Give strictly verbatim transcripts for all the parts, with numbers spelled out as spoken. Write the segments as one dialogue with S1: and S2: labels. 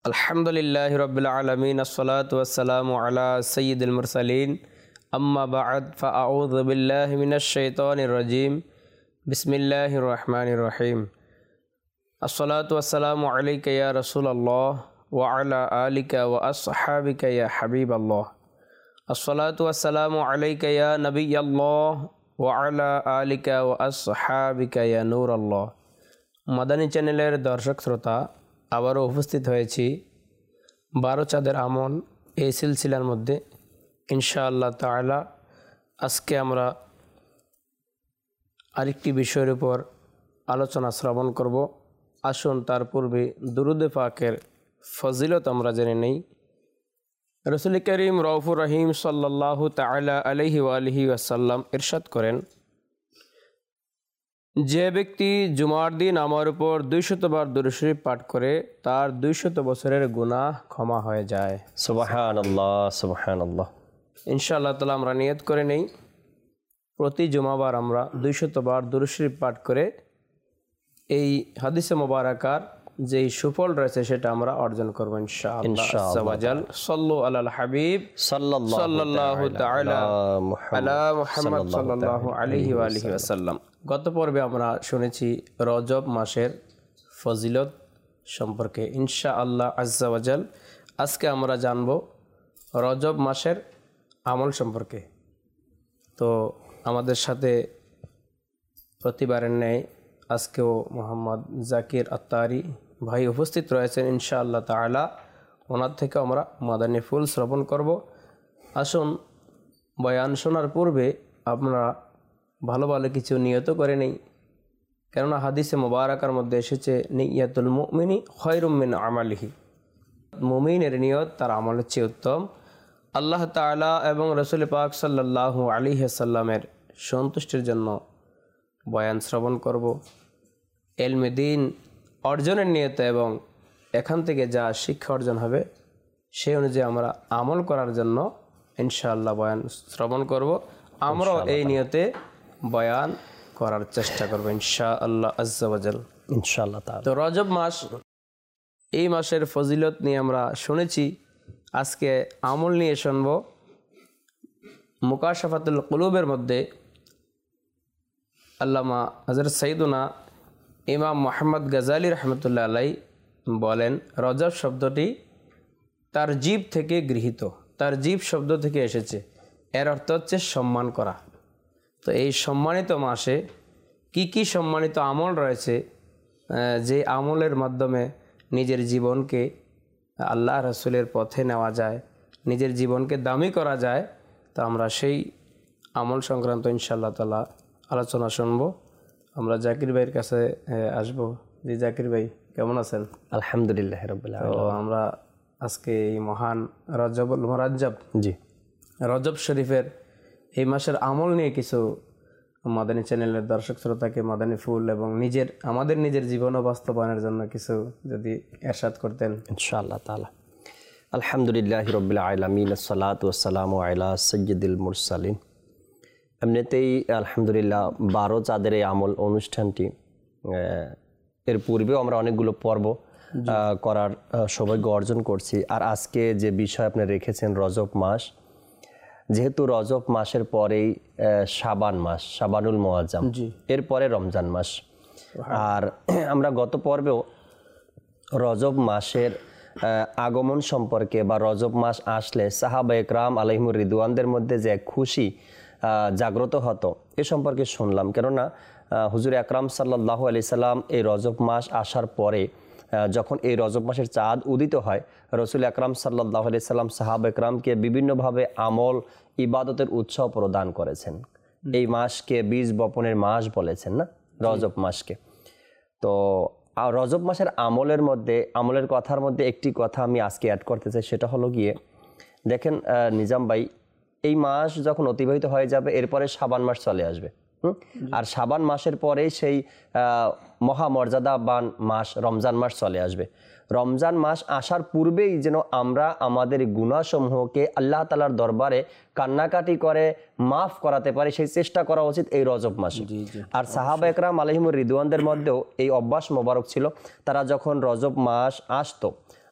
S1: আলহামদুলিল্লাহি রাব্বিল আলামিন আসসালাতু ওয়াসসালামু আলা সাইয়্যিদিল মুরসালিন আম্মা বা'দ ফাআউযু বিল্লাহি মিনাশ শাইতানির রাজিম বিসমিল্লাহির রহমানির রহিম আসসালাতু ওয়াসসালামু আলাইকা ইয়া রাসূলুল্লাহ ওয়া আলা আলিকা ওয়া আসহাবিকা ইয়া হাবিবাল্লাহ আসসালাতু ওয়াসসালামু আলাইকা ইয়া নাবিয়াল্লাহ ওয়া আলা আলিকা ওয়া আসহাবিকা ইয়া নূরাল্লাহ। মাদানী চ্যানেলের দর্শক শ্রোতা, আবারও উপস্থিত হয়েছি বারো চাঁদের আমল এই সিলসিলার মধ্যে। ইনশাআল্লাহ তাআলা আজকে আমরা আরেকটি বিষয়ের উপর আলোচনা শ্রবণ করব। আসুন তার পূর্বে দুরূদে পাকের ফজিলত আমরা জেনে নেই। রাসূল করিম রউফুর রহিম সাল্লাল্লাহু তাআলা আলাইহি ওয়া আলিহি ওয়াসাল্লাম ইরশাদ করেন, যে ব্যক্তি জুমার দিন আমার উপর দুইশতবার দুরূদ শরীফ পাঠ করে তার দুইশত বছরের গুনাহ ক্ষমা হয়ে যায়।
S2: সুবহানাল্লাহ সুবহানাল্লাহ।
S1: ইনশাআল্লাহ তাআলা আমরা নিয়ত করে নেই প্রতি জুমাবার আমরা দুইশতবার দুরূদ শরীফ পাঠ করে এই হাদিসে মোবারকার যেই সুফল রয়েছে সেটা আমরা অর্জন করব ইনশাআল্লাহ। আযাওয়াজাল সাল্লু আলাল হাবিব সাল্লাল্লাহু তাআলা আলা মুহাম্মদ সাল্লাল্লাহু আলাইহি ওয়া আলিহি ওয়াসাল্লাম। গত পর্বে আমরা শুনেছি রজব মাসের ফজিলত সম্পর্কে। ইনশাআল্লাহ আযাওয়াজাল আজকে আমরা জানব রজব মাসের আমল সম্পর্কে। তো আমাদের সাথে প্রতিবারের ন্যায় আজকেও মোহাম্মদ জাকির আত্তারি ভাই উপস্থিত রয়েছেন ইনশাআল্লাহ তাআলা। ওনার থেকে আমরা মাদানী ফুল শ্রবণ করব। আসুন বয়ান শোনার পূর্বে আমরা ভালো ভালো কিছু নিয়ত করে নেই, কেননা হাদিসে মোবারকার মধ্যে এসেছে নিয়াতুল মুমিনি খায়রুম মিন আমালিহি, মুমিনের নিয়ত তার আমলের চেয়ে উত্তম। আল্লাহ তাআলা এবং রাসূল পাক সাল্লাল্লাহু আলাইহি ওয়াসাল্লামের সন্তুষ্টির জন্য বয়ান শ্রবণ করব, ইলমে দ্বীন অর্জনের নিয়তে এবং এখান থেকে যা শিক্ষা অর্জন হবে সেই অনুযায়ী আমরা আমল করার জন্য ইনশাআল্লাহ বয়ান শ্রবণ করব। আমরাও এই নিয়তে বয়ান করার চেষ্টা করব ইনশাআল্লাহ আজ্জা ওয়াজাল
S2: ইনশাআল্লাহ তাআলা।
S1: তো রজব মাস, এই মাসের ফজিলত নিয়ে আমরা শুনেছি। আজকে আমল নিয়ে শুনব। মুকাশাফাতুল কুলুবের মধ্যে আল্লামা হযরত সাইয়্যিদুনা ইমাম মুহাম্মদ গাজালি রহমতুল্লাহ আলাই বলেন, রজব শব্দটি তার জীব থেকে গৃহীত, তার জীব শব্দ থেকে এসেছে। এর অর্থ হচ্ছে সম্মান করা। তো এই সম্মানিত মাসে কি কি সম্মানিত আমল রয়েছে, যে আমলের মাধ্যমে নিজের জীবনকে আল্লাহ রাসূলের পথে নেওয়া যায়, নিজের জীবনকে দামি করা যায়, তো আমরা সেই আমল সংক্রান্ত ইনশাআল্লাহ তাআলা আলোচনা শুনব। আমরা জাকির ভাইয়ের কাছে আসবো। জি জাকির ভাই, কেমন আছেন?
S2: আলহামদুলিল্লাহ রাব্বিল আলামিন।
S1: তো আমরা আজকে এই মহান রজবুল মুরাজ্জব,
S2: জি
S1: রজব শরীফের এই মাসের আমল নিয়ে কিছু মাদানী চ্যানেলের দর্শক শ্রোতাকে মাদানী ফুল এবং নিজের আমাদের নিজের জীবন বাস্তবায়নের জন্য কিছু যদি ইরশাদ করতেন
S2: ইনশাআল্লাহ তাআলা। আলহামদুলিল্লাহি রাব্বিল আলামিন, আসসালাতু ওয়াসসালামু আলা সাইয়্যিদিল মুরসালিন। এমনিতেই আলহামদুলিল্লাহ বারো চাঁদের এই আমল অনুষ্ঠানটি এর পূর্বেও আমরা অনেকগুলো পর্ব করার সৌভাগ্য অর্জন করছি। আর আজকে যে বিষয় আপনি রেখেছেন রজব মাস, যেহেতু রজব মাসের পরেই শাবান মাস, শাবানুল মুআজ্জাম, এরপরে রমজান মাস। আর আমরা গত পর্বেও রজব মাসের আগমন সম্পর্কে বা রজব মাস আসলে সাহাবায়ে কেরাম আলাইহিমুর রিদওয়ানদের মধ্যে যে খুশি জাগ্রত হতো এ সম্পর্কে শুনলাম। কেননা হুজুর আকরাম সাল্লাল্লাহু আলাইহি সাল্লাম এই রজব মাস আসার পরে যখন এই রজব মাসের চাঁদ উদিত হয়, রাসূল আকরাম সাল্লাল্লাহু আলাইহি সাল্লাম সাহাবা একরামকে বিভিন্নভাবে আমল ইবাদতের উৎসাহ প্রদান করেছেন। এই মাসকে বীজ বপনের মাস বলেছেন না, রজব মাসকে। তো রজব মাসের আমলের মধ্যে আমলের কথার মধ্যে একটি কথা আমি আজকে অ্যাড করতে চাই, সেটা হলো গিয়ে দেখেন নিজাম ভাই, এই মাস যখন অতিবাহিত হয়ে যাবে এরপরে শাবান মাস চলে আসবে। হুম আর শাবান মাসের পরে সেই মহামর্যাদাবান মাস রমজান মাস চলে আসবে। রমজান মাস আসার পূর্বেই যেন আমরা আমাদের গুনাহসমূহকে আল্লাহ তাআলার দরবারে কান্নাকাটি করে মাফ করাতে পারি, সেই চেষ্টা করা উচিত এই রজব মাসে। আর সাহাবা একরাম আলাইহিমুর রিদওয়ানদের মধ্যেও এই অভ্যাস মোবারক ছিল। তারা যখন রজব মাস আসতো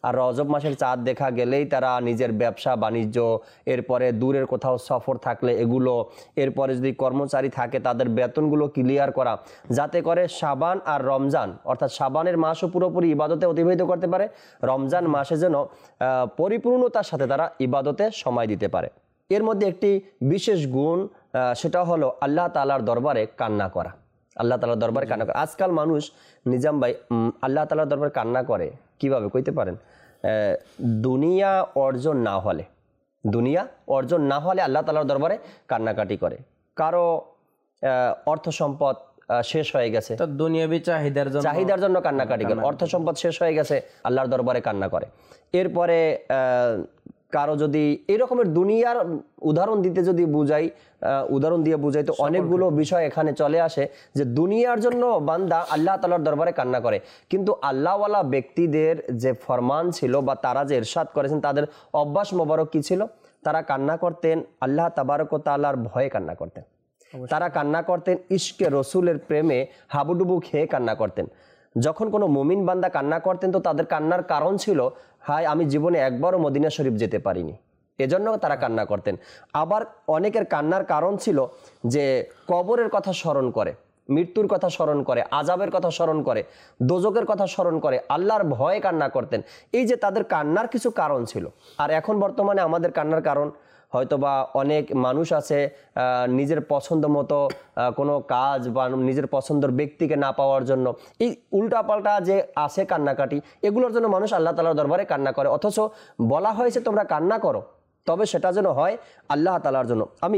S2: আর রজব মাসের চাঁদ দেখা গেলেই তারা নিজের ব্যবসা বাণিজ্য, এরপরে দূরের কোথাও সফর থাকলে এগুলো, এরপরে যদি কর্মচারী থাকে তাদের বেতনগুলো ক্লিয়ার করা, যাতে করে শাবান আর রমজান অর্থাৎ শাবানের মাসও পুরোপুরি ইবাদতে অতিবাহিত করতে পারে, রমজান মাসে যেন পরিপূর্ণতার সাথে তারা ইবাদতে সময় দিতে পারে। এর মধ্যে একটি বিশেষ গুণ, সেটা হলো আল্লাহ তাআলার দরবারে কান্না করা। আল্লাহ তাআলার দরবারে কান্না করা। আজকাল মানুষ নিজাম ভাই আল্লাহ তাআলার দরবারে কান্না করে কিভাবে কইতে পারেন? দুনিয়া অর্জন না হলে, দুনিয়া অর্জন না হলে আল্লাহ তাআলার দরবারে কান্নাকাটি করে। কারো অর্থ সম্পদ শেষ হয়ে গেছে,
S1: দুনিয়াবি চাহিদার জন্য
S2: চাহিদার জন্য কান্নাকাটি করে। অর্থ সম্পদ শেষ হয়ে গেছে, আল্লাহর দরবারে কান্না করে। এরপরে কারো যদি এই রকমের দুনিয়ার উদাহরণ দিতে যদি বুঝাই, উদাহরণ দিয়ে বুঝাই তো অনেকগুলো বিষয় এখানে চলে আসে যে দুনিয়ার জন্য বান্দা আল্লাহ তাআলার দরবারে কান্না করে। কিন্তু আল্লাহওয়ালা ব্যক্তিদের যে ফরমান ছিল বা তারা যে ইরশাদ করেছেন, তাদের অভ্যাস মোবারক কি ছিল? তারা কান্না করতেন আল্লাহ তাবারক ওয়া তাআলার ভয়ে কান্না করতেন। তারা কান্না করতেন ইশকে রসুলের প্রেমে হাবুডুবু খেয়ে কান্না করতেন। যখন কোনো মুমিন বান্দা কান্না করতেন তো তাদের কান্নার কারণ ছিল, হায় আমি জীবনে একবারও মদিনা শরীফ যেতে পারিনি, এজন্য তারা কান্না করতেন। আবার অনেকের কান্নার কারণ ছিল যে কবরের কথা স্মরণ করে, মৃত্যুর কথা স্মরণ করে, আযাবের কথা স্মরণ করে, দোজকের কথা স্মরণ করে, আল্লাহর ভয়ে কান্না করতেন। এই যে তাদের কান্নার কিছু কারণ ছিল। আর এখন বর্তমানে আমাদের কান্নার কারণ হয়তোবা অনেক মানুষ আছে নিজের পছন্দ মতো কোনো কাজ বা নিজের পছন্দের ব্যক্তিকে না পাওয়ার জন্য এই উল্টাপাল্টা যে আছে কান্নাকাটি, এগুলোর জন্য মানুষ আল্লাহ তাআলার দরবারে কান্না করে। অথচ বলা হয়েছে তোমরা কান্না করো, তবে সেটা যেন হয় আল্লাহ তাআলার জন্য। আমি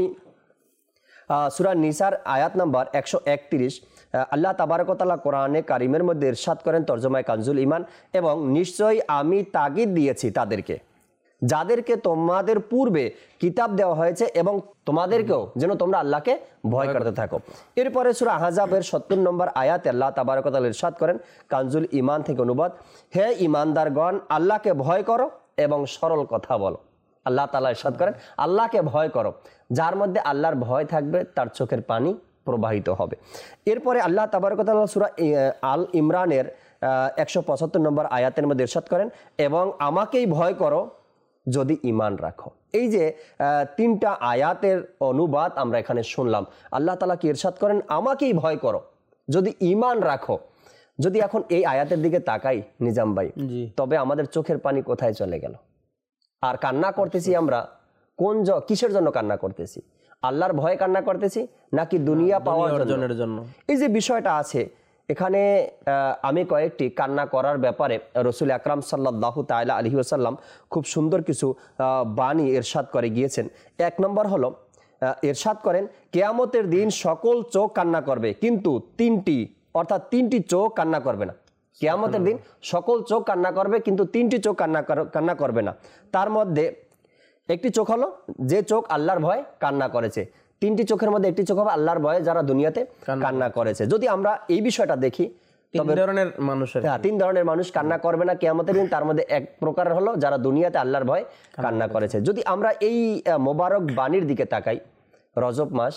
S2: সূরা নিসার আয়াত নাম্বার একশো একত্রিশ, আল্লাহ তাবারক ওয়া তাআলা কোরআনে কারিমের মধ্যে ইরশাদ করেন তরজমায়ে কানজুল ঈমান, এবং নিশ্চয়ই আমি তাগিদ দিয়েছি তাদেরকে যাদেরকে তোমাদের পূর্বে কিতাব দেওয়া হয়েছে এবং তোমাদেরকেও যেন তোমরা আল্লাহকে ভয় করতে থাকো। এরপরে সূরা আহজাবের সত্তর নম্বর আয়াতে আল্লাহ তাবারক ওয়া তাআলা ইরশাদ করেন, কানজুল ঈমান থেকে অনুবাদ, হে ঈমানদারগণ আল্লাহকে ভয় করো এবং সরল কথা বলো। আল্লাহ তাআলা ইরশাদ করেন আল্লাহকে ভয় করো, যার মধ্যে আল্লাহর ভয় থাকবে তার চোখের পানি প্রবাহিত হবে। এরপরে আল্লাহ তাবারক ওয়া তাআলা সূরা আল ইমরানের একশো পঁচাত্তর নম্বর আয়াতের মধ্যে ইরশাদ করেন, এবং আমাকেই ভয় করো যদি ঈমান রাখো। এই যে তিনটা আয়াতের অনুবাদ আমরা এখানে শুনলাম, আল্লাহ তাআলা কি ইরশাদ করেন আমাকেই ভয় করো যদি ঈমান রাখো। যদি এখন এই আয়াতের দিকে তাকাই নিজাম ভাই, তবে আমাদের চোখের পানি কোথায় চলে গেল? আর কান্না করতেছি আমরা কোন কিসের জন্য কান্না করতেছি? আল্লাহর ভয়ে কান্না করতেছি নাকি দুনিয়া পাওয়ার জন্য? এই যে বিষয়টা আছে এখানে, আমি কয়েকটি কান্না করার ব্যাপারে রসুল আকরাম সাল্লাল্লাহু তাআলা আলাইহি ওয়াসাল্লাম খুব সুন্দর কিছু বাণী ইরশাদ করে গিয়েছেন। এক নম্বর হলো ইরশাদ করেন, কিয়ামতের দিন সকল চোখ কান্না করবে কিন্তু তিনটি, অর্থাৎ তিনটি চোখ কান্না করবে না। কিয়ামতের দিন সকল চোখ কান্না করবে কিন্তু তিনটি চোখ কান্না কান্না করবে না। তার মধ্যে একটি চোখ হলো যে চোখ আল্লাহর ভয় কান্না করেছে। তিনটি চোখের মধ্যে একটি চোখ হবে আল্লাহর ভয়ে যারা দুনিয়াতে কান্না করেছে। যদি আমরা এই বিষয়টা দেখি, তবে ধরনের মানুষের হ্যাঁ তিন ধরনের মানুষ কান্না করবে না কিয়ামতের দিন। তার মধ্যে এক প্রকার হলো যারা দুনিয়াতে আল্লাহর ভয় কান্না করেছে। যদি আমরা এই মোবারক বাণীর দিকে তাকাই, রজব মাস,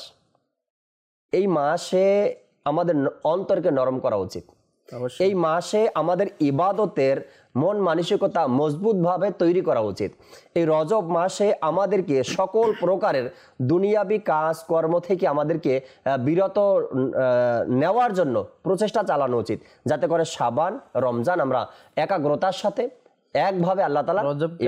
S2: এই মাসে আমাদের অন্তরকে নরম করা উচিত। এই মাসে আমাদের ইবাদতের মন মানসিকতা মজবুতভাবে তৈরি করা উচিত। এই রজব মাসে আমাদেরকে সকল প্রকারের দুনিয়াবি কাজ কর্ম থেকে আমাদেরকে বিরত নেওয়ার জন্য প্রচেষ্টা চালানো উচিত, যাতে করে শাবান রমজান আমরা একাগ্রতার সাথে একভাবে আল্লাহ তাআলা রজবকে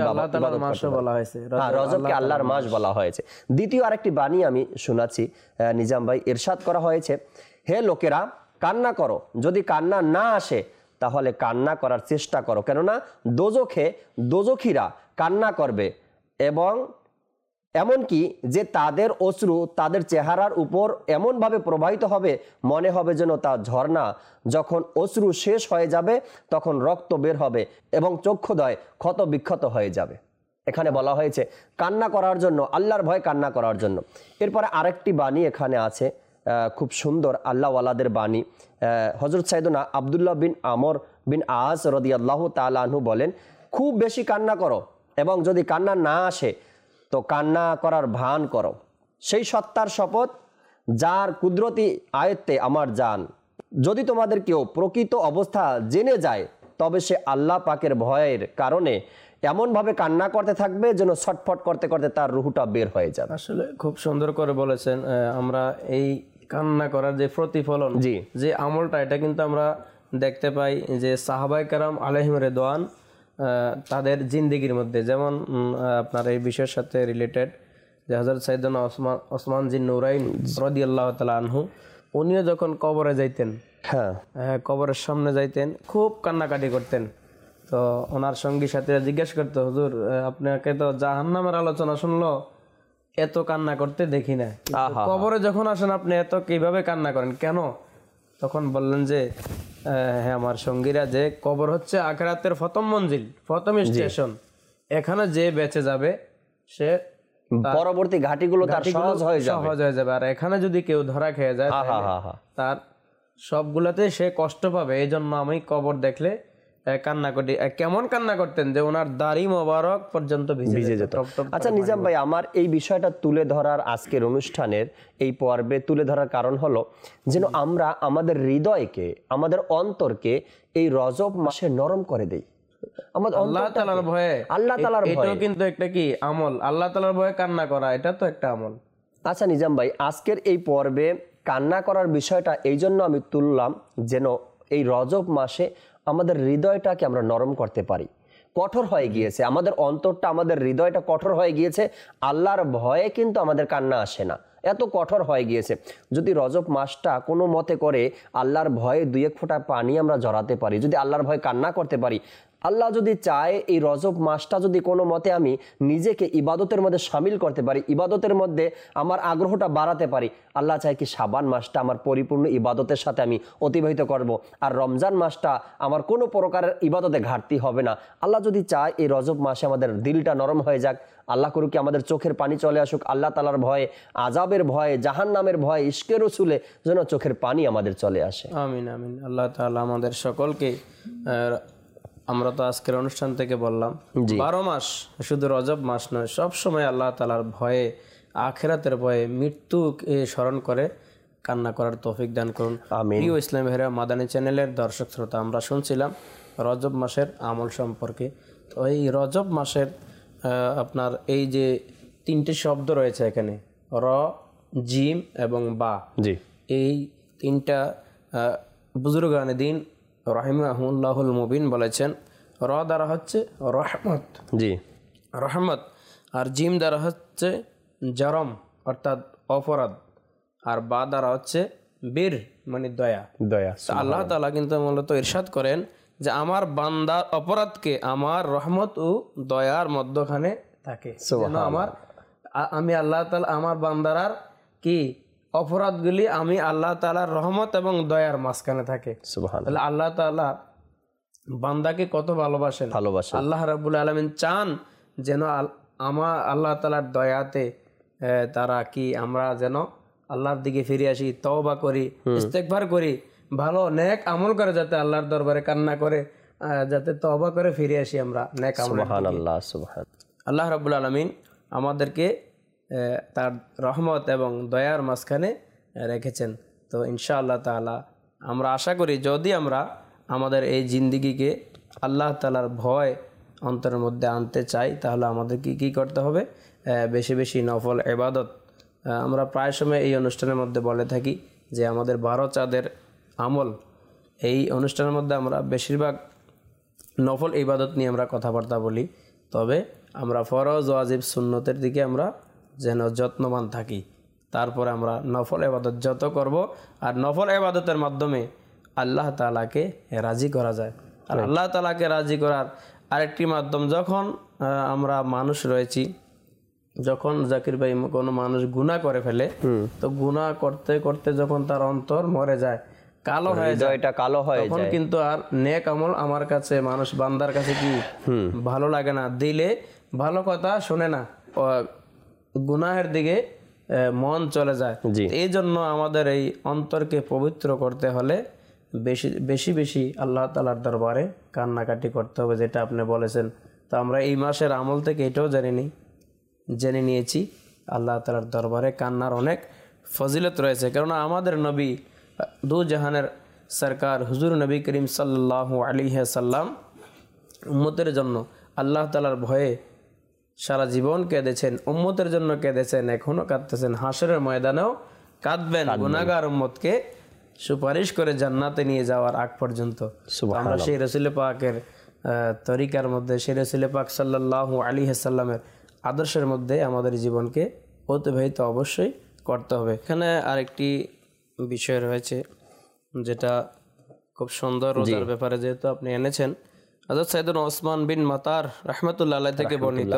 S2: আল্লাহর মাস বলা হয়েছে। দ্বিতীয় আরেকটি বাণী আমি শোনাচ্ছি নিজাম ভাই, ইরশাদ করা হয়েছে, হে লোকেরা কান্না করো, যদি কান্না না আসে তাহলে কান্না করার চেষ্টা করো, কেননা দোজখে দোজখীরা কান্না করবে এবং এমনকি যে তাদের অশ্রু তাদের চেহারার উপর এমনভাবে প্রবাহিত হবে মনে হবে যেন তা ঝর্ণা। যখন অশ্রু শেষ হয়ে যাবে তখন রক্ত বের হবে এবং চক্ষুদ্বয় ক্ষত বিক্ষত হয়ে যাবে। এখানে বলা হয়েছে কান্না করার জন্য, আল্লাহর ভয় কান্না করার জন্য। এরপরে আরেকটি বাণী এখানে আছে খুব সুন্দর আল্লাহওয়ালাদের বাণী। হযরত সাইয়েদনা আব্দুল্লাহ বিন আমর বিন আস রাদিয়াল্লাহু তাআলা আনহু বলেন, খুব বেশি কান্না করো এবং যদি কান্না না আসে তো কান্না করার ভান করো। সেই সত্তার শপথ যার কুদরতি আয়ত্তে আমার জান, যদি তোমাদের কেউ প্রকৃত অবস্থা জেনে যায় তবে সে আল্লাহ পাকের ভয়ের কারণে এমনভাবে কান্না করতে থাকবে যেন ছটফট করতে করতে তার রুহুটা বের হয়ে যাবে।
S1: আসলে খুব সুন্দর করে বলেছেন। আমরা এই কান্না করার যে প্রতিফলন,
S2: জি
S1: যে আমলটা, এটা কিন্তু আমরা দেখতে পাই যে সাহাবায়ে কেরাম আলাইহিম রিদওয়ান তাদের জিন্দেগির মধ্যে, যেমন আপনার এই বিষয়ের সাথে রিলেটেড যে হযরত সাইয়েদনা ওসমান ওসমান জিন নুরাইন রাদিয়াল্লাহু তাআলা আনহু, উনিও যখন কবরে যাইতেন,
S2: হ্যাঁ
S1: কবরের সামনে যাইতেন, খুব কান্নাকাটি করতেন। তো ওনার সঙ্গী সাথীরা জিজ্ঞেস করতো, হুজুর আপনাকে তো জাহান্নামের আলোচনা শুনলো, এত কান্না করতে দেখি না, কবরে যখন আসেন আপনি এত কিভাবে কান্না করেন কেন? তখন বললেন যে হ্যাঁ, আমার সঙ্গীরা, যে কবর হচ্ছে আখিরাতের প্রথম মঞ্জিল, প্রথম স্টেশন। এখানে যে বেঁচে যাবে সে
S2: পরবর্তী ঘাটিগুলো তার সহজ হয়ে যাবে,
S1: সহজ হয়ে যাবে। আর এখানে যদি কেউ ধরা খেয়ে যায় তার সবগুলাতে সে কষ্ট পাবে। এই জন্য আমি কবর দেখলে কান্না করি। কেমন কান্না করতেন যে ওনার দাড়ি মোবারক পর্যন্ত ভিজে যেত।
S2: আচ্ছা নিজাম ভাই, আমার এই বিষয়টা তুলে ধরার, আজকের অনুষ্ঠানের এই পর্বে তুলে ধরার কারণ হলো যেন আমরা আমাদের হৃদয়কে, আমাদের অন্তরকে এই রজব মাসে নরম করে দেই। আমাদের
S1: আল্লাহ তাআলার ভয়ে,
S2: আল্লাহ তাআলার ভয়ে,
S1: এটাও কিন্তু একটা কি আমল, আল্লাহ তাআলার ভয়ে কান্না করা, এটা তো একটা আমল।
S2: আচ্ছা নিজাম ভাই, আজকের এই পর্বে কান্না করার বিষয়টা এই জন্য আমি তুললাম যেন এই রজব মাসে আমাদের হৃদয়টাকে আমরা নরম করতে পারি। কঠোর হয়ে গিয়েছে আমাদের অন্তরটা, আমাদের হৃদয়টা কঠোর হয়ে গিয়েছে। আল্লাহর ভয়ে কিন্তু আমাদের কান্না আসে না, এত কঠোর হয়ে গিয়েছে। যদি রজব মাসটা কোনো মতে করে আল্লাহর ভয়ে দুই এক ফোঁটা পানি আমরা জড়াতে পারি, যদি আল্লাহর ভয়ে কান্না করতে পারি, আল্লাহ যদি চায় এই রজব মাসটা যদি কোনো মতে আমি নিজেকে ইবাদতের মধ্যে সামিল করতে পারি, ইবাদতের মধ্যে আমার আগ্রহটা বাড়াতে পারি, আল্লাহ চায় কি শাবান মাসটা আমার পরিপূর্ণ ইবাদতের সাথে আমি অতিবাহিত করব, আর রমজান মাসটা আমার কোনো প্রকারের ইবাদতে ঘাটতি হবে না। আল্লাহ যদি চায় এই রজব মাসে আমাদের দিলটা নরম হয়ে যাক, আল্লাহ করুক কি আমাদের চোখের পানি চলে আসুক, আল্লাহ তাআলার ভয়ে, আযাবের ভয়ে, জাহান্নামের ভয়ে, ইশকে রাসূলে যেন চোখের পানি আমাদের চলে আসে।
S1: আমিন আমিন। আল্লাহ তাআলা আমাদের সকলকে, আমরা তো আজকের অনুষ্ঠান থেকে বললাম বারো মাস, শুধু রজব মাস নয়, সব সময় আল্লাহ তাআলার ভয়ে, আখিরাতের ভয়ে, মৃত্যুকে স্মরণ করে কান্না করার তৌফিক দান করুন। প্রিয় ইসলামী ভাইরা, মাদানী চ্যানেলের দর্শক শ্রোতা, আমরা শুনছিলাম রজব মাসের আমল সম্পর্কে। তো এই রজব মাসের আপনার এই যে তিনটে শব্দ রয়েছে এখানে, র, জিম এবং বা,
S2: জি
S1: এই তিনটা বুজুর্গানে দিন রাহিমাহুল্লাহুল মুবিন বলেছেন, র দ্বারা হচ্ছে রহমত,
S2: জি
S1: রহমত, আর জিম দ্বারা হচ্ছে জরম অর্থাৎ অপরাধ, আর বা দ্বারা হচ্ছে বীর মানে দয়া,
S2: দয়া।
S1: আল্লাহ তাআলা কিন্তু মূলত ইরশাদ করেন যে আমার বান্দার অপরাধকে আমার রহমত ও দয়ার মধ্যখানে থাকে, যেন আমার আমি আল্লাহ তাআলা আমার বান্দার কি অপরাধগুলি আমি আল্লাহ তাআলার রহমত এবং দয়ার মাঝখানে থাকে। তাহলে আল্লাহ তাআলা বান্দাকে কত ভালোবাসেন,
S2: ভালোবাসেন।
S1: আল্লাহ রাব্বুল আলামিন চান যেন আমার আল্লাহ তাআলার দয়াতে তারা কি আমরা যেন আল্লাহর দিকে ফিরে আসি, তওবা করি, ইস্তেগফার করি, ভালো নেক আমল করে, যাতে আল্লাহর দরবারে কান্না করে, যাতে তওবা করে ফিরে আসি আমরা নেক আমল।
S2: সুবহানাল্লাহ, সুবহান।
S1: আল্লাহ রাব্বুল আলামিন আমাদেরকে তার রহমত এবং দয়ার মাঝখানে রেখেছেন। তো ইনশাআল্লাহ তাআলা আমরা আশা করি যদি আমরা আমাদের এই জিন্দিগিকে আল্লাহ তাআলার ভয় অন্তরের মধ্যে আনতে চাই, তাহলে আমাদেরকে কী করতে হবে? বেশি বেশি নফল ইবাদত। আমরা প্রায় সময় এই অনুষ্ঠানের মধ্যে বলে থাকি যে আমাদের বারো চাঁদের আমল, এই অনুষ্ঠানের মধ্যে আমরা বেশিরভাগ নফল ইবাদত নিয়ে আমরা কথাবার্তা বলি। তবে আমরা ফরজ, ওয়াজিব, সুন্নতের দিকে আমরা যেন যত্নবান থাকি, তারপরে আমরা নফল ইবাদত যত করব, আর নফল ইবাদতের মাধ্যমে আল্লাহ তাআলাকে রাজি করা যায়। আর আল্লাহ তাআলাকে রাজি করার আরেকটি মাধ্যম, যখন আমরা মানুষ রয়েছি, যখন জাকির ভাই কোনো মানুষ গুনাহ করে ফেলে, তো গুনাহ করতে করতে যখন তার অন্তর মরে যায়, কালো হয়ে যায়, এটা কালো হয়ে যায়, তখন কিন্তু আর নেক আমল আমার কাছে, মানুষ বান্দার কাছে কি ভালো লাগে না, দিলে ভালো কথা শুনে না, গুনাহের দিকে মন চলে যায়। এই জন্য আমাদের এই অন্তরকে পবিত্র করতে হলে বেশি বেশি বেশি আল্লাহ তাআলার দরবারে কান্নাকাটি করতে হবে, যেটা আপনি বলেছেন। তো আমরা এই মাসের আমল থেকে এটাও জেনে নিই জেনে নিয়েছি আল্লাহ তাআলার দরবারে কান্নার অনেক ফজিলত রয়েছে, কেননা আমাদের নবী দু জাহানের সরকার হুজুর নবী করিম সাল্লাল্লাহু আলাইহি সাল্লাম উম্মতের জন্য আল্লাহ তাআলার ভয়ে সারা জীবন কেঁদেছেন, উম্মতের জন্য কেঁদেছেন, এখনো কাঁদতেছেন, হাসরের ময়দানেও কাঁদবেন গুনাহগার উম্মতকে সুপারিশ করে জান্নাতে নিয়ে যাওয়ার আগ পর্যন্ত। আমরা সেই রাসূল পাকের তরিকার মধ্যে, সেই রাসূল পাক সাল্লাল্লাহু আলাইহি সাল্লামের আদর্শের মধ্যে আমাদের জীবনকে অতিবাহিত অবশ্যই করতে হবে। এখানে আরেকটি বিষয় রয়েছে যেটা খুব সুন্দর, রোজার ব্যাপারে যেহেতু আপনি এনেছেন। হযরত সাইয়েদনা ওসমান বিন মাতার রাহমাতুল্লাহ আলাইহি থেকে বর্ণিত,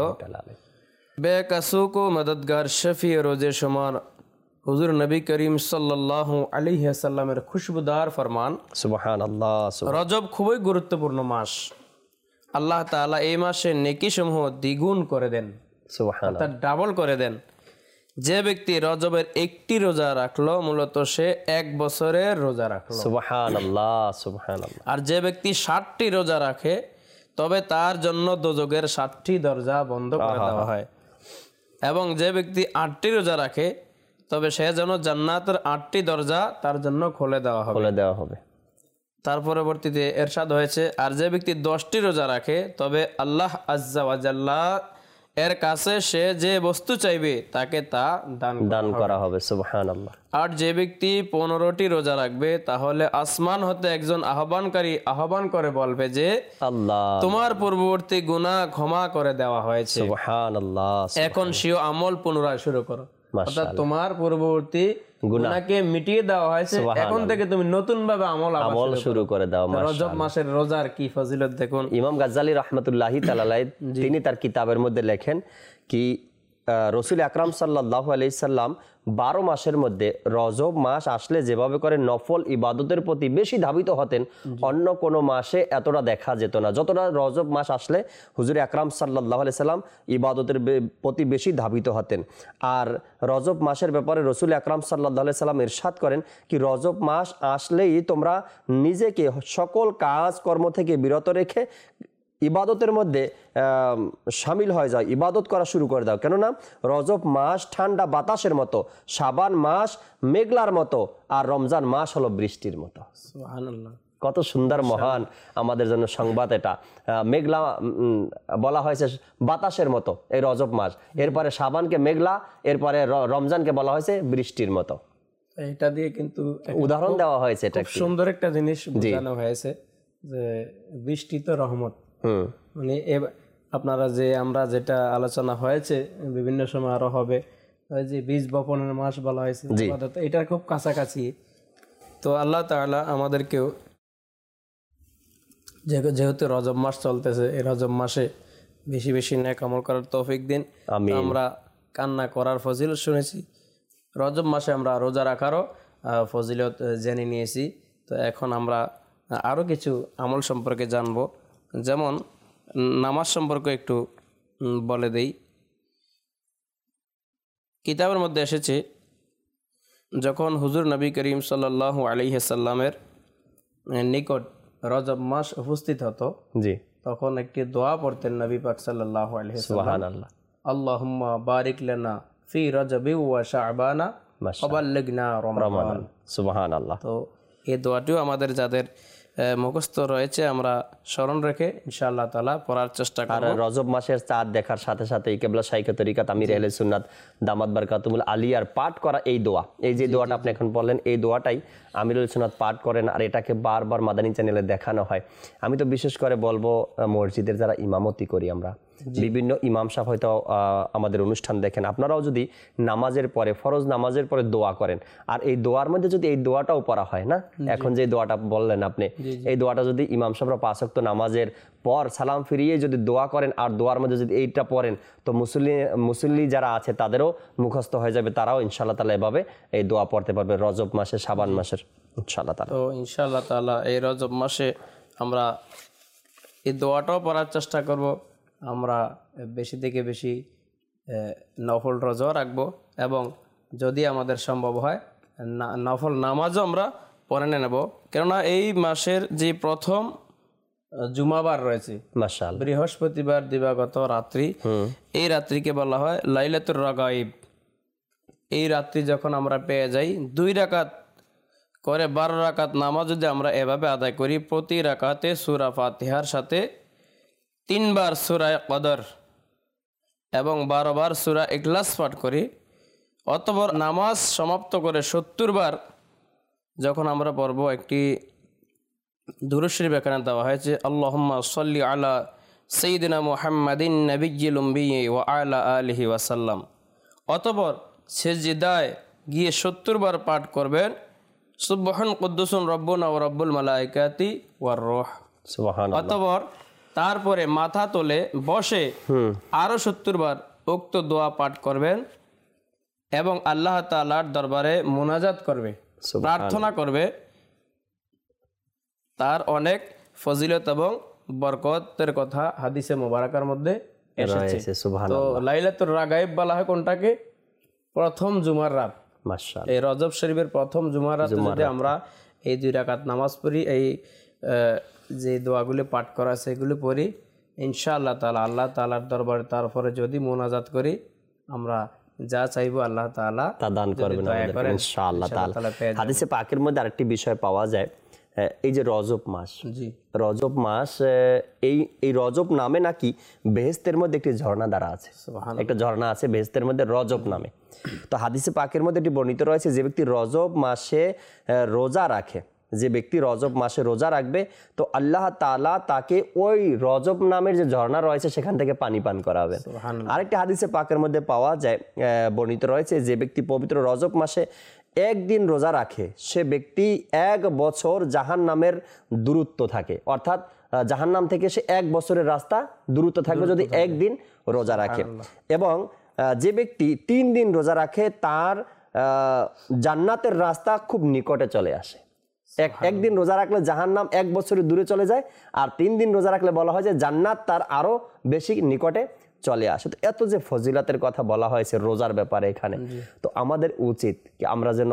S1: বেকাসু কো মদদগার শফি রোজে শুমার হুজুর নবী করিম সাল্লাল্লাহু আলাইহি সাল্লামের খুশবুদার ফরমান,
S2: সুবহানাল্লাহ,
S1: রজব খুবই গুরুত্বপূর্ণ মাস। আল্লাহ তাআলা এই মাসে নেকি সমূহ দ্বিগুণ করে দেন,
S2: সুবহানাল্লাহ,
S1: অর্থাৎ ডাবল করে দেন। যে ব্যক্তি রজবের একটি রোজা রাখলো মূলত সে এক বছরের রোজা রাখলো,
S2: সুবহানাল্লাহ, সুবহানাল্লাহ।
S1: আর যে ব্যক্তি ষাটটি রোজা রাখে তবে তার জন্য দোজখের ষাটটি দরজা বন্ধ করে দেওয়া হয়, এবং যে ব্যক্তি আটটি রোজা রাখে তবে সে যেন জান্নাতের আটটি দরজা তার জন্য খুলে দেওয়া হবে,
S2: খুলে দেওয়া হবে।
S1: তার পরবর্তীতে এরশাদ হয়েছে, আর যে ব্যক্তি দশটি রোজা রাখে তবে আল্লাহ আজ্জা ওয়া জাল্লা এর কাছে সে যে বস্তু চাইবে তাকে তা দান
S2: দান করা হবে, সুবহানাল্লাহ।
S1: আর যে ব্যক্তি পনেরোটি রোজা রাখবে তাহলে আসমান হতে একজন আহ্বানকারী আহ্বান করে বলবে যে
S2: আল্লাহ
S1: তোমার পূর্ববর্তী গুনাহ ক্ষমা করে দেওয়া হয়েছে,
S2: সুবহানাল্লাহ,
S1: এখন সেও আমল পুনরায় শুরু করো। অর্থাৎ তোমার পূর্ববর্তী গুনাহকে মিটিয়ে দেওয়া হয়েছে, এখন থেকে তুমি নতুন ভাবে আমল
S2: আমল শুরু করে দাও।
S1: রজব মাসের রোজার কি ফজিলত দেখুন।
S2: ইমাম গাজ্জালি রাহমাতুল্লাহি তাআলা আলাইহি তিনি তার কিতাবের মধ্যে লেখেন কি রাসূল আকরাম সাল্লাল্লাহু আলাইহি সাল্লাম বারো মাসের মধ্যে রজব মাস আসলে যেভাবে করে নফল ইবাদতের প্রতি বেশি ধাবিত হতেন, অন্য কোনো মাসে এতটা দেখা যেত না যতটা রজব মাস আসলে হুজুর আকরাম সাল্লাল্লাহু আলাইহি সাল্লাম ইবাদতের প্রতি বেশি ধাবিত হতেন। আর রজব মাসের ব্যাপারে রাসূল আকরাম সাল্লাল্লাহু আলাইহি সাল্লাম ইরশাদ করেন কি রজব মাস আসলেই তোমরা নিজেকে সকল কাজকর্ম থেকে বিরত রেখে ইবাদতের মধ্যে শামিল হয়ে যায়, ইবাদত করা শুরু করে দাও। কেননা রজব মাস ঠান্ডা বাতাসের মতো, শাবান মাস মেঘলার মতো, আর রমজান মাস হলো বৃষ্টির মতো।
S1: সুবহানাল্লাহ,
S2: কত সুন্দর মহান আমাদের জন্য সংবাদ এটা। মেঘলা বলা হয়েছে বাতাসের মতো এই রজব মাস, এরপরে শাবানকে মেঘলা, এরপরে রমজানকে বলা হয়েছে বৃষ্টির মতো।
S1: এটা দিয়ে কিন্তু
S2: উদাহরণ দেওয়া হয়েছে, এটা
S1: খুব সুন্দর একটা জিনিস বোঝানো হয়েছে যে বৃষ্টি তো রহমত। মানে আপনারা যে আমরা যেটা আলোচনা হয়েছে বিভিন্ন সময় আরো হবে, যে বীজ বপনের মাস বলা হয়েছে, এটা খুব কাছাকাছি। তো আল্লাহ তাআলা আমাদেরকেও যেহেতু রজব মাস চলতেছে, এই রজব মাসে বেশি বেশি নেক আমল করার তৌফিক দিন। আমরা কান্না করার ফজিলত শুনেছি, রজব মাসে আমরা রোজা রাখারও ফজিলত জেনে নিয়েছি। তো এখন আমরা আরো কিছু আমল সম্পর্কে জানবো, যেমন নামাজ সম্পর্কে একটু বলে দেই। কিতাবের মধ্যে এসেছে যখন হুজুর নবী করিম সাল্লাল্লাহু আলাইহি সাল্লামের নিকট রজব মাস উপস্থিত হতো, জি, তখন একটি দোয়া পড়তেন নবী পাক সাল্লাল্লাহু আলাইহি সাল্লাম, সুবহানাল্লাহ, আল্লাহুম্মা বারিক লানা ফি রজবি ওয়া শাবানা ওয়া বাল্লিগনা রমাদান, সুবহানাল্লাহ। তো এই দোয়াটিও আমাদের যাদের মুখস্থ রয়েছে আমরা স্মরণ রেখে ইনশাআল্লাহ তাআলা পড়ার চেষ্টা করব।
S2: আর রজব মাসের চাঁদ দেখার সাথে সাথে কিবলা শাইখে তরিকাত আমির আহলে সুন্নাত দামাত বারকাতুল আলিয়ার পাঠ করা এই দোয়া, এই যে দোয়াটা আপনি এখন বললেন, এই দোয়াটাই আমিরুল সুন্নাত পাঠ করেন, আর এটাকে বারবার মাদানী চ্যানেলে দেখানো হয়। আমি তো বিশেষ করে বলবো মসজিদের যারা ইমামতি করি আমরা, বিভিন্ন ইমাম সাহেব হয়তো আমাদের অনুষ্ঠান দেখেন, আপনারাও যদি নামাজের পরে, ফরজ নামাজের পরে দোয়া করেন, আর এই দোয়ার মধ্যে যদি এই দোয়াটাও পড়া হয় না, এখন যে দোয়াটা বললেন আপনি, এই দোয়াটা যদি ইমাম সাহেবরা পাঁচ ওয়াক্ত নামাজের পর সালাম ফিরিয়ে যদি দোয়া করেন, আর দোয়ার মধ্যে যদি এইটা পড়েন, তো মুসল্লি মুসল্লি যারা আছে তাদেরও মুখস্থ হয়ে যাবে, তারাও ইনশাআল্লাহ তাআলা এভাবে এই দোয়া পড়তে পারবে রজব মাসে, শাবান মাসের ইনশাআল্লাহ তাআলা।
S1: তো ইনশাআল্লাহ তাআলা এই রজব মাসে আমরা এই দোয়াটাও পড়ার চেষ্টা করব। আমরা বেশি থেকে বেশি নফল রোজা রাখবো, এবং যদি আমাদের সম্ভব হয় নফল নামাজও আমরা পড়ে নেব, কেননা এই মাসের যে প্রথম জুমাবার রয়েছে, মাশাআল্লাহ, বৃহস্পতিবার দিবাগত রাত্রি, এই রাত্রিকে বলা হয় লাইলাতুর রাগাইব। এই রাত্রি যখন আমরা পেয়ে যাই, দুই রাকাত করে বারো রাকাত নামাজ যদি আমরা এভাবে আদায় করি, প্রতি রাকাতে সূরা ফাতিহার সাথে তিনবার সূরা কদর এবং বারো বার সূরা ইখলাস পাঠ করি, অতঃপর নামাজ সমাপ্ত করে সত্তর বার যখন আমরা পড়ব একটি দুরূদ শরীফ এখানে দেওয়া হয়েছে, আল্লাহুম্মা সাল্লি আলা সাইয়্যিদিনা মুহাম্মাদিন নাবিয়্যিল উম্মি ওয়া আলা আলিহি ওয়াসাল্লাম। অতঃপর সিজদায় গিয়ে সত্তর বার পাঠ করবেন, সুবহান কুদ্দুসুন রব্বুনা ওয়া রব্বুল মালাইকাতি ওয়ার রূহ।
S2: সুবহানাল্লাহ।
S1: অতঃপর তারপরে মাথা তোলে বসে আরো সত্তর বার উক্ত দোয়া পাঠ করবেন এবং আল্লাহ তাআলার দরবারে মুনাজাত করবে, প্রার্থনা করবে। তার অনেক ফজিলত এবং বরকতের কথা হাদিসে মোবারকার মধ্যে এসেছে। তো লাইলাতুর রাগাইব বলা হয় কোনটাকে? প্রথম জুমার রাত।
S2: মাশাআল্লাহ।
S1: এই রজব শরীফের প্রথম জুমার রাতে যদি আমরা এই দুই রাকাত নামাজ পড়ি, এই যে দোয়াগুলি পাঠ করা আছে এগুলি পড়ি, ইনশাআল্লাহ তাআলা আল্লাহ তাআলার দরবারে তারপরে যদি মুনাজাত করি, আমরা যা চাইবো আল্লাহ তাআলা
S2: তা দান করবেন আমাদের ইনশাআল্লাহ তাআলা। হাদিসে পাকের মধ্যে আরেকটি বিষয় পাওয়া যায়, এই যে রজব মাস,
S1: জি
S2: রজব মাস, এই এই রজব নামে নাকি বেহেশতের মধ্যে একটি ঝর্ণা দ্বারা আছে, একটা ঝর্ণা আছে বেহেশতের মধ্যে রজব নামে। তো হাদিসে পাকের মধ্যে এটি বর্ণিত রয়েছে, যে ব্যক্তি রজব মাসে রোজা রাখে, যে ব্যক্তি রজব মাসে রোজা রাখবে, তো আল্লাহ তাআলা তাকে ওই রজব নামের যে ঝর্ণা রয়েছে সেখান থেকে পানি পান করাবেন। আরেকটি হাদিসে পাকের মধ্যে পাওয়া যায়, বর্ণিত রয়েছে, যে ব্যক্তি পবিত্র রজব মাসে একদিন রোজা রাখে, সে ব্যক্তি এক বছর জাহান্নামের দূরত্ব থাকে, অর্থাৎ জাহান্নাম থেকে সে এক বছরের রাস্তা দূরত্ব থাকবে যদি একদিন রোজা রাখে। এবং যে ব্যক্তি তিন দিন রোজা রাখে, তার জান্নাতের রাস্তা খুব নিকটে চলে আসে। এক একদিন রোজা রাখলে জাহান্নাম এক বছরের দূরে চলে যায়, আর তিন দিন রোজা রাখলে বলা হয় যে জান্নাত তার আরো বেশি নিকটে চলে আসে। তো এত যে ফজিলাতের কথা বলা হয়েছে রোজার ব্যাপারে এখানে, তো আমাদের উচিত কি আমরা যেন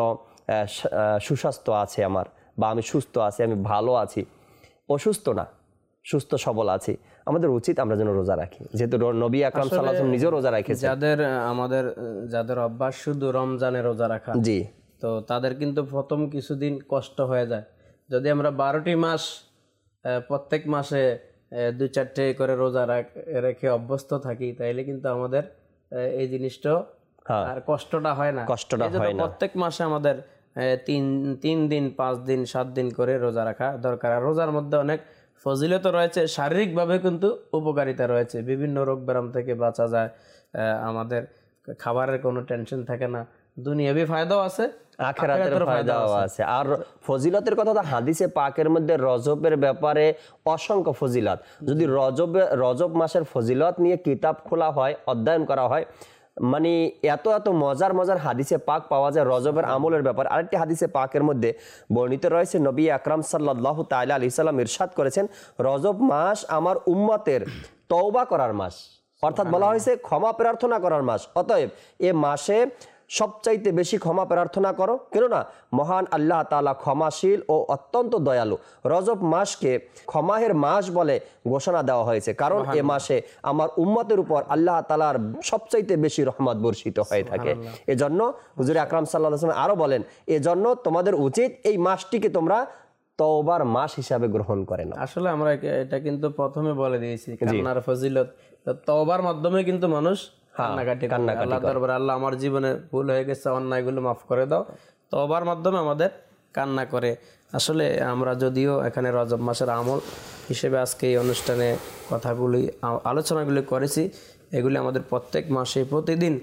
S2: সুস্বাস্থ্য আছে আমার, বা আমি সুস্থ আছি, আমি ভালো আছি, অসুস্থ না, সুস্থ সবল আছি, আমাদের উচিত আমরা যেন রোজা রাখি, যেহেতু নবী আকরাম সাল্লাল্লাহু আলাইহি ওয়াসাল্লাম নিজেও রোজা রেখেছেন।
S1: যাদের আমাদের যাদের অভ্যাস শুধু রমজানে রোজা রাখা,
S2: জি,
S1: তো তাদের কিন্তু প্রথম কিছুদিন কষ্ট হয়ে যায়। যদি আমরা বারোটি মাস প্রত্যেক মাসে দুই চারটে করে রোজা রেখে অভ্যস্ত থাকি, তাইলে কিন্তু আমাদের এই জিনিসটা আর কষ্টটা হয় না, কষ্টটা হয় না। প্রত্যেক মাসে আমাদের তিন তিন দিন পাঁচ দিন সাত দিন করে রোজা রাখা দরকার। আর রোজার মধ্যে অনেক ফজিলত রয়েছে, শারীরিকভাবে কিন্তু উপকারিতা রয়েছে, বিভিন্ন রোগ ব্যারাম থেকে বাঁচা যায়, আমাদের খাবারের কোনো টেনশন থাকে না, দুনিয়াবি ফায়দাও আছে,
S2: আখিরাতের ফায়দাও আছে। আর ফজিলতের কথা তো হাদিসে পাকের মধ্যে রজবের ব্যাপারে অসংখ্য ফজিলত। যদি রজব রজব মাসের ফজিলত নিয়ে কিতাব খোলা হয়, অধ্যয়ন করা হয়, মানে এত এত মজার মজার হাদিসে পাক পাওয়া যায় রজবের আমলের ব্যাপারে। আরেকটি হাদিসে পাকের মধ্যে বর্ণিত রয়েছে, নবী আকরাম সাল্লাল্লাহু তাআলা আলাইহি সাল্লাম ইরশাদ করেছেন, রজব মাস আমার উম্মতের তওবা করার মাস, অর্থাৎ বলা হয়েছে ক্ষমা প্রার্থনা করার মাস। অতএব এ মাসে সবচাইতে বেশি ক্ষমা প্রার্থনা করো, কেননা মহান আল্লাহ তাআলা ক্ষমাশীল ও অত্যন্ত দয়ালু। রজব মাসকে ক্ষমাহের মাস বলে ঘোষণা দেওয়া হয়েছে, কারণ এ মাসে আমার উম্মতের উপর আল্লাহ তাআলার সবচাইতে বেশি রহমত বর্ষিত হয়ে থাকে। এজন্য হুজুর আকরাম সাল্লাল্লাহু আলাইহি ওয়াসাল্লাম আরো বলেন, এজন্য তোমাদের উচিত এই মাসটিকে তোমরা তওবার মাস হিসাবে গ্রহণ করে না।
S1: আসলে আমরা এটা কিন্তু প্রথমে বলে দিয়েছি, কান্নার ফজিলত, তওবার মাধ্যমে কিন্তু মানুষ কান্নাকাটি করে আল্লাহ দরবারে, আল্লাহ আমার জীবনে ভুল হয়ে গেছে, অন্যায়গুলো মাফ করে দাও, তওবার মাধ্যমে আমাদের কান্না করে। আসলে আমরা যদিও এখানে রজব মাসের আমল হিসেবে আজকে এই অনুষ্ঠানে কথাগুলি আলোচনাগুলি করেছি, এগুলি আমাদের প্রত্যেক মাসে প্রতিদিন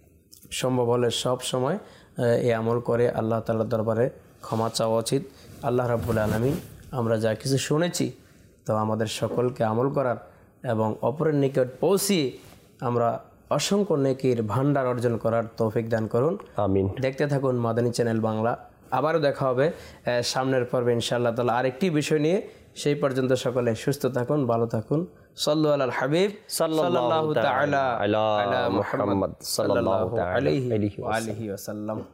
S1: সম্ভব হলে সব সময় এই আমল করে আল্লাহ তাআলার দরবারে ক্ষমা চাওয়া উচিত। আল্লাহ রাব্বুল আলামিন আমরা যা কিছু শুনেছি তো আমাদের সকলকে আমল করার এবং অপরের নিকট পৌঁছিয়ে আমরা অসংখ্য নেকির ভান্ডার অর্জন করার তৌফিক দান করুন, আমিন। দেখতে থাকুন মাদানী চ্যানেল বাংলা। আবারও দেখা হবে সামনের পর্বে ইনশাআল্লাহ তাআলা আরেকটি বিষয় নিয়ে। সেই পর্যন্ত সকলে সুস্থ থাকুন, ভালো থাকুন। সাল্লু আলাল হাবিব সাল্লাল্লাহু তাআলা আলা মুহাম্মদ সাল্লাল্লাহু আলাইহি ওয়া আলিহি ওয়াসাল্লাম।